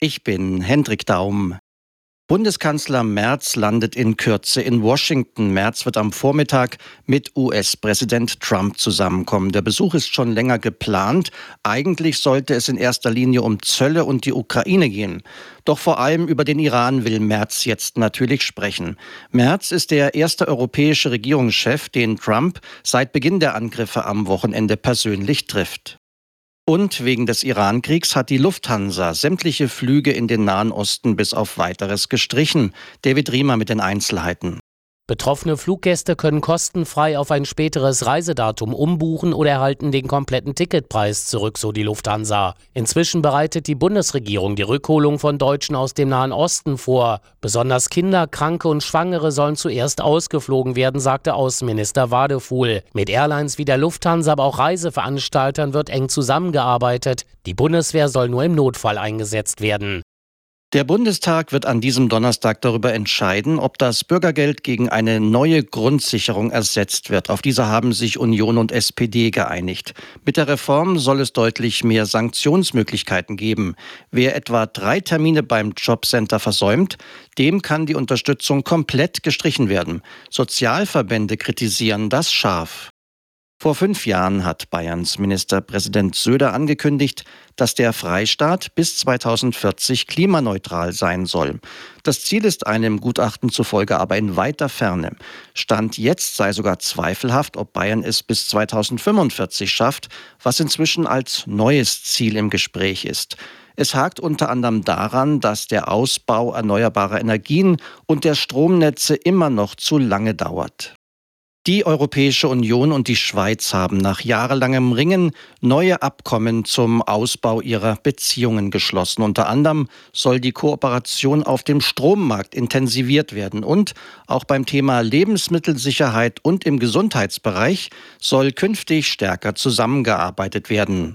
Ich bin Hendrik Daum. Bundeskanzler Merz landet in Kürze in Washington. Merz wird am Vormittag mit US-Präsident Trump zusammenkommen. Der Besuch ist schon länger geplant. Eigentlich sollte es in erster Linie um Zölle und die Ukraine gehen. Doch vor allem über den Iran will Merz jetzt natürlich sprechen. Merz ist der erste europäische Regierungschef, den Trump seit Beginn der Angriffe am Wochenende persönlich trifft. Und wegen des Iran-Kriegs hat die Lufthansa sämtliche Flüge in den Nahen Osten bis auf Weiteres gestrichen. David Riemer mit den Einzelheiten. Betroffene Fluggäste können kostenfrei auf ein späteres Reisedatum umbuchen oder erhalten den kompletten Ticketpreis zurück, so die Lufthansa. Inzwischen bereitet die Bundesregierung die Rückholung von Deutschen aus dem Nahen Osten vor. Besonders Kinder, Kranke und Schwangere sollen zuerst ausgeflogen werden, sagte Außenminister Wadefuhl. Mit Airlines wie der Lufthansa, aber auch Reiseveranstaltern wird eng zusammengearbeitet. Die Bundeswehr soll nur im Notfall eingesetzt werden. Der Bundestag wird an diesem Donnerstag darüber entscheiden, ob das Bürgergeld gegen eine neue Grundsicherung ersetzt wird. Auf diese haben sich Union und SPD geeinigt. Mit der Reform soll es deutlich mehr Sanktionsmöglichkeiten geben. Wer etwa 3 Termine beim Jobcenter versäumt, dem kann die Unterstützung komplett gestrichen werden. Sozialverbände kritisieren das scharf. Vor 5 Jahren hat Bayerns Ministerpräsident Söder angekündigt, dass der Freistaat bis 2040 klimaneutral sein soll. Das Ziel ist einem Gutachten zufolge aber in weiter Ferne. Stand jetzt sei sogar zweifelhaft, ob Bayern es bis 2045 schafft, was inzwischen als neues Ziel im Gespräch ist. Es hakt unter anderem daran, dass der Ausbau erneuerbarer Energien und der Stromnetze immer noch zu lange dauert. Die Europäische Union und die Schweiz haben nach jahrelangem Ringen neue Abkommen zum Ausbau ihrer Beziehungen geschlossen. Unter anderem soll die Kooperation auf dem Strommarkt intensiviert werden und auch beim Thema Lebensmittelsicherheit und im Gesundheitsbereich soll künftig stärker zusammengearbeitet werden.